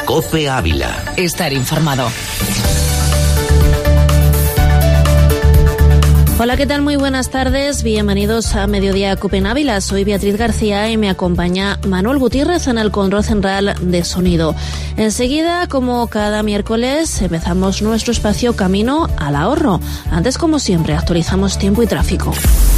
COPE Ávila. Estar informado. Hola, ¿qué tal? Muy buenas tardes. Bienvenidos a Mediodía COPE en Ávila. Soy Beatriz García y me acompaña Manuel Gutiérrez en el control central de sonido. Enseguida, como cada miércoles, empezamos nuestro espacio Camino al Ahorro. Antes, como siempre, actualizamos tiempo y tráfico.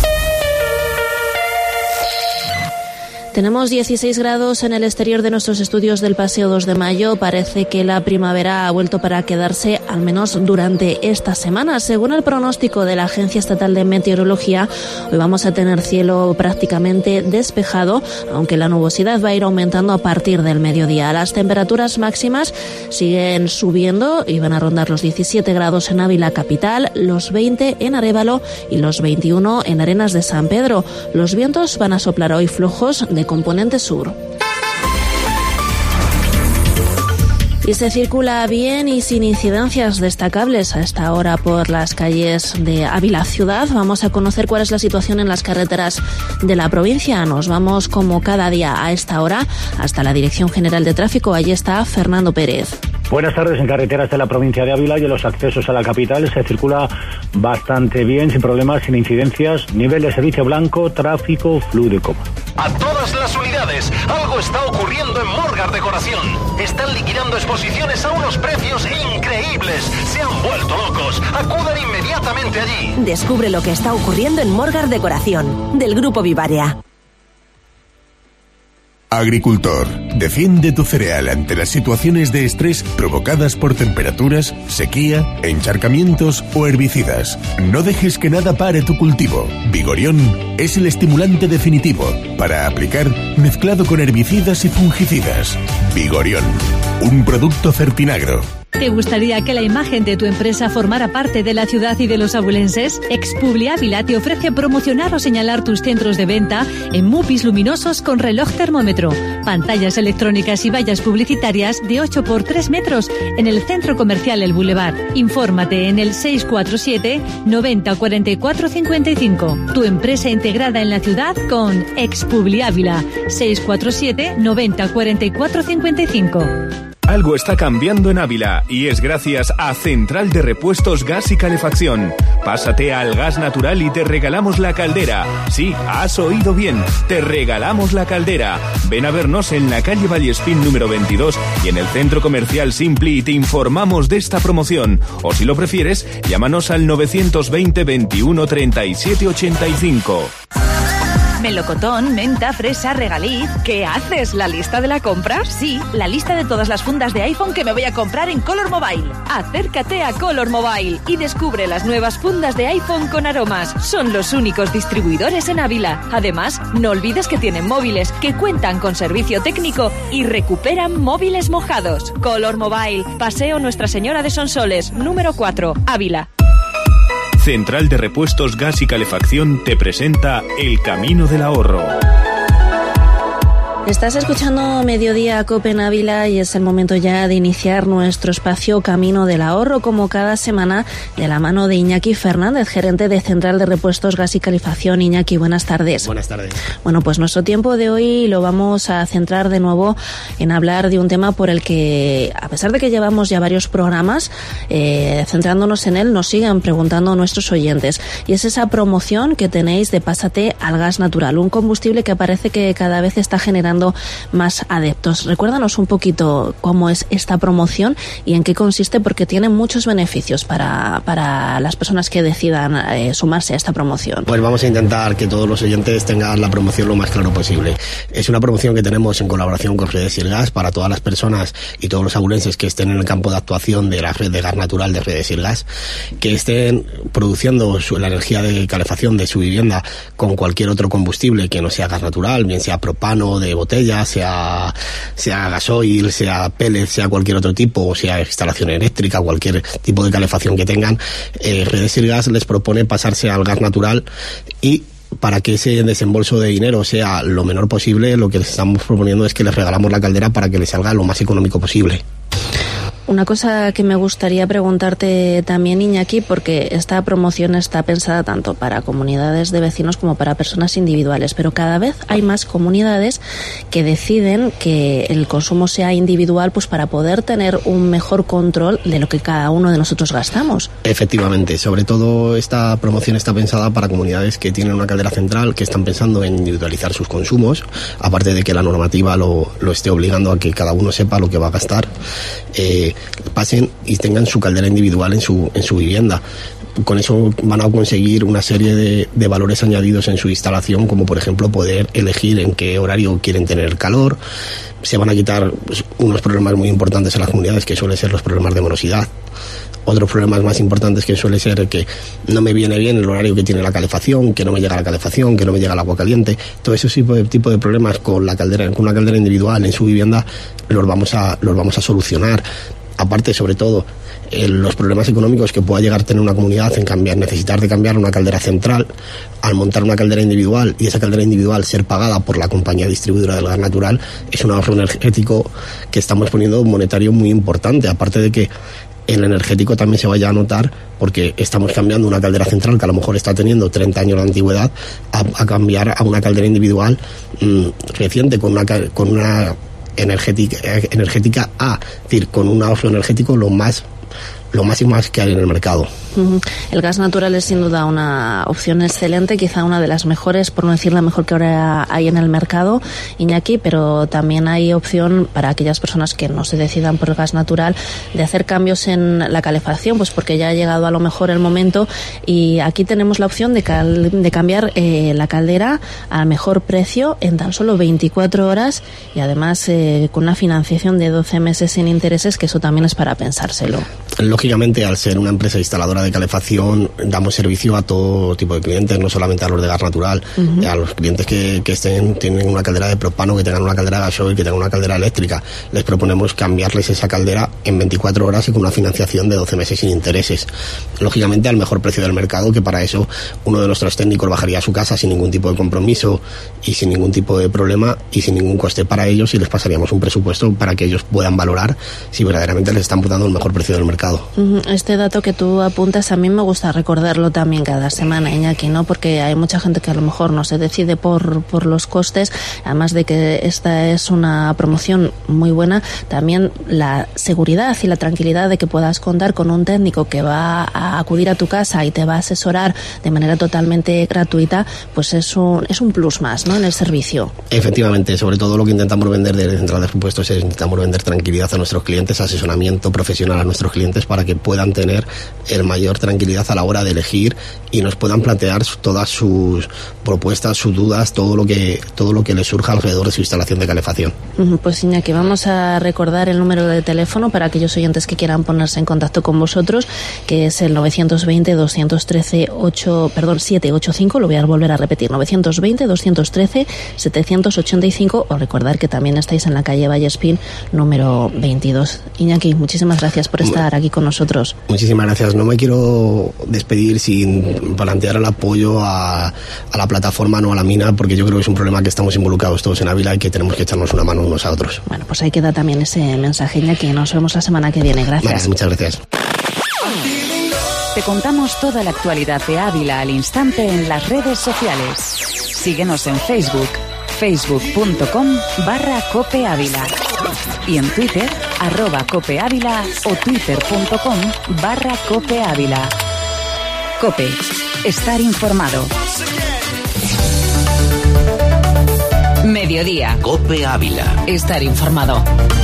Tenemos 16 grados en el exterior de nuestros estudios del Paseo 2 de Mayo. Parece que la primavera ha vuelto para quedarse, al menos durante esta semana. Según el pronóstico de la Agencia Estatal de Meteorología, hoy vamos a tener cielo prácticamente despejado, aunque la nubosidad va a ir aumentando a partir del mediodía. Las temperaturas máximas siguen subiendo y van a rondar los 17 grados en Ávila capital, los 20 en Arévalo y los 21 en Arenas de San Pedro. Los vientos van a soplar hoy flojos de componente sur. Y se circula bien y sin incidencias destacables a esta hora por las calles de Ávila ciudad. Vamos a conocer cuál es la situación en las carreteras de la provincia. Nos vamos como cada día a esta hora hasta la Dirección General de Tráfico. Allí está Fernando Pérez. Buenas tardes. En carreteras de la provincia de Ávila y en los accesos a la capital se circula bastante bien, sin problemas, sin incidencias. Nivel de servicio blanco, tráfico fluido. A todas las unidades, algo está ocurriendo en Morgar Decoración. Están liquidando exposiciones a unos precios increíbles. Se han vuelto locos. Acudan inmediatamente allí. Descubre lo que está ocurriendo en Morgar Decoración, del Grupo Vivaria. Agricultor, defiende tu cereal ante las situaciones de estrés provocadas por temperaturas, sequía, encharcamientos o herbicidas. No dejes que nada pare tu cultivo. Vigorión es el estimulante definitivo para aplicar mezclado con herbicidas y fungicidas. Vigorión, un producto Certinagro. ¿Te gustaría que la imagen de tu empresa formara parte de la ciudad y de los abulenses? Expubli Ávila te ofrece promocionar o señalar tus centros de venta en mupis luminosos con reloj termómetro, pantallas electrónicas y vallas publicitarias de 8 por 3 metros en el Centro Comercial El Boulevard. Infórmate en el 647 90 44 55. Tu empresa integrada en la ciudad con Expubli Ávila. 647 90 44 55. Algo está cambiando en Ávila y es gracias a Central de Repuestos Gas y Calefacción. Pásate al gas natural y te regalamos la caldera. Sí, has oído bien, te regalamos la caldera. Ven a vernos en la calle Vallespín número 22 y en el Centro Comercial Simpli y te informamos de esta promoción. O si lo prefieres, llámanos al 920 21 37 85. Melocotón, menta, fresa, regaliz. ¿Qué haces? ¿La lista de la compra? Sí, la lista de todas las fundas de iPhone que me voy a comprar en Color Mobile. Acércate a Color Mobile y descubre las nuevas fundas de iPhone con aromas. Son los únicos distribuidores en Ávila. Además, no olvides que tienen móviles que cuentan con servicio técnico y recuperan móviles mojados. Color Mobile, Paseo Nuestra Señora de Sonsoles, número 4, Ávila. Central de Repuestos Gas y Calefacción te presenta El Camino del Ahorro. Estás escuchando Mediodía COPE en Ávila y es el momento ya de iniciar nuestro espacio Camino del Ahorro, como cada semana, de la mano de Iñaki Fernández, gerente de Central de Repuestos Gas y Calefacción. Iñaki, buenas tardes. Buenas tardes. Bueno, pues nuestro tiempo de hoy lo vamos a centrar de nuevo en hablar de un tema por el que, a pesar de que llevamos ya varios programas, centrándonos en él, nos siguen preguntando nuestros oyentes. Y es esa promoción que tenéis de Pásate al gas natural, un combustible que parece que cada vez está generando más adeptos. Recuérdanos un poquito cómo es esta promoción y en qué consiste, porque tiene muchos beneficios para las personas que decidan sumarse a esta promoción. Pues vamos a intentar que todos los oyentes tengan la promoción lo más claro posible. Es una promoción que tenemos en colaboración con Redesir Gas para todas las personas y todos los abulenses que estén en el campo de actuación de la red de gas natural de Redesir Gas, que estén produciendo la energía de calefacción de su vivienda con cualquier otro combustible que no sea gas natural, bien sea propano de botella, sea gasoil, sea pellet, sea cualquier otro tipo, o sea instalación eléctrica, cualquier tipo de calefacción que tengan. Redesir Gas les propone pasarse al gas natural y para que ese desembolso de dinero sea lo menor posible, lo que les estamos proponiendo es que les regalamos la caldera para que les salga lo más económico posible. Una cosa que me gustaría preguntarte también, Iñaki, porque esta promoción está pensada tanto para comunidades de vecinos como para personas individuales, pero cada vez hay más comunidades que deciden que el consumo sea individual, pues para poder tener un mejor control de lo que cada uno de nosotros gastamos. Efectivamente, sobre todo esta promoción está pensada para comunidades que tienen una caldera central, que están pensando en individualizar sus consumos, aparte de que la normativa lo esté obligando a que cada uno sepa lo que va a gastar. Pasen y tengan su caldera individual en su vivienda. Con eso van a conseguir una serie de valores añadidos en su instalación, como por ejemplo poder elegir en qué horario quieren tener calor. Se van a quitar unos problemas muy importantes en las comunidades, que suelen ser los problemas de morosidad. Otros problemas más importantes, que suele ser que no me viene bien el horario que tiene la calefacción, que no me llega la calefacción, que no me llega el agua caliente. Todo ese tipo de problemas con una caldera individual en su vivienda los vamos a solucionar. Aparte, sobre todo, los problemas económicos que pueda llegar a tener una comunidad en necesitar de cambiar una caldera central, al montar una caldera individual y esa caldera individual ser pagada por la compañía distribuidora del gas natural, es un ahorro energético que estamos poniendo monetario muy importante. Aparte de que el energético también se vaya a notar, porque estamos cambiando una caldera central que a lo mejor está teniendo 30 años de antigüedad a cambiar a una caldera individual reciente con una energética A, es decir, con un ahorro energético lo más que hay en el mercado. El gas natural es sin duda una opción excelente, quizá una de las mejores, por no decir la mejor que ahora hay en el mercado, Iñaki, pero también hay opción para aquellas personas que no se decidan por el gas natural de hacer cambios en la calefacción, pues porque ya ha llegado a lo mejor el momento, y aquí tenemos la opción de cambiar la caldera al mejor precio en tan solo 24 horas y además con una financiación de 12 meses sin intereses, que eso también es para pensárselo. Lógicamente, al ser una empresa instaladora de calefacción, damos servicio a todo tipo de clientes, no solamente a los de gas natural, a los clientes que tienen una caldera de propano, que tengan una caldera de gasoil, que tengan una caldera eléctrica. Les proponemos cambiarles esa caldera en 24 horas y con una financiación de 12 meses sin intereses. Lógicamente, al mejor precio del mercado, que para eso uno de nuestros técnicos bajaría a su casa sin ningún tipo de compromiso y sin ningún tipo de problema y sin ningún coste para ellos, y les pasaríamos un presupuesto para que ellos puedan valorar si verdaderamente les están dando el mejor precio del mercado. Este dato que tú apuntas, a mí me gusta recordarlo también cada semana, Iñaki, ¿no? Porque hay mucha gente que a lo mejor no se decide por los costes, además de que esta es una promoción muy buena, también la seguridad y la tranquilidad de que puedas contar con un técnico que va a acudir a tu casa y te va a asesorar de manera totalmente gratuita, pues es un plus más, ¿no?, en el servicio. Efectivamente, sobre todo lo que intentamos vender de Central de Repuestos es intentamos vender tranquilidad a nuestros clientes, asesoramiento profesional a nuestros clientes, para que puedan tener el mayor tranquilidad a la hora de elegir y nos puedan plantear todas sus propuestas, sus dudas, todo lo que les surja alrededor de su instalación de calefacción. Pues Iñaki, vamos a recordar el número de teléfono para aquellos oyentes que quieran ponerse en contacto con vosotros, que es el 920-213-785, lo voy a volver a repetir, 920-213-785, o recordar que también estáis en la calle Vallespín, número 22. Iñaki, muchísimas gracias por estar aquí con nosotros. Muchísimas gracias. No me quiero despedir sin plantear el apoyo a la plataforma, no a la mina, porque yo creo que es un problema que estamos involucrados todos en Ávila y que tenemos que echarnos una mano unos a otros. Bueno, pues ahí queda también ese mensaje, Iñaki. Nos vemos la semana que viene. Gracias. Vale, muchas gracias. Te contamos toda la actualidad de Ávila al instante en las redes sociales. Síguenos en Facebook, facebook.com/copeávila, y en Twitter, @copeávila o twitter.com/copeávila. Cope, estar informado. Mediodía. Cope Ávila. Estar informado.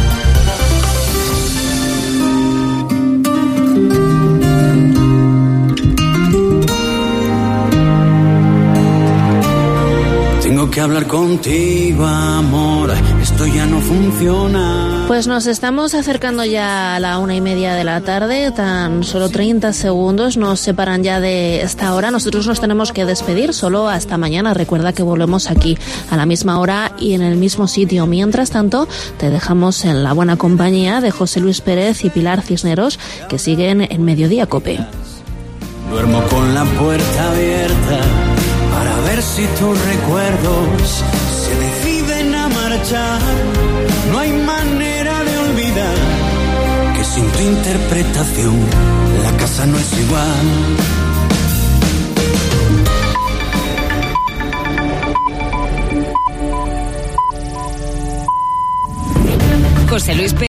Tengo que hablar contigo, amor. Esto ya no funciona. Pues nos estamos acercando ya a la 1:30 de la tarde. Tan solo 30 segundos nos separan ya de esta hora. Nosotros nos tenemos que despedir solo hasta mañana. Recuerda que volvemos aquí a la misma hora y en el mismo sitio. Mientras tanto, te dejamos en la buena compañía de José Luis Pérez y Pilar Cisneros, que siguen en Mediodía Cope. Duermo con la puerta abierta para ver si tus recuerdos se deciden a marchar. No hay manera de olvidar que sin ti interpretación, la casa no es igual. José Luis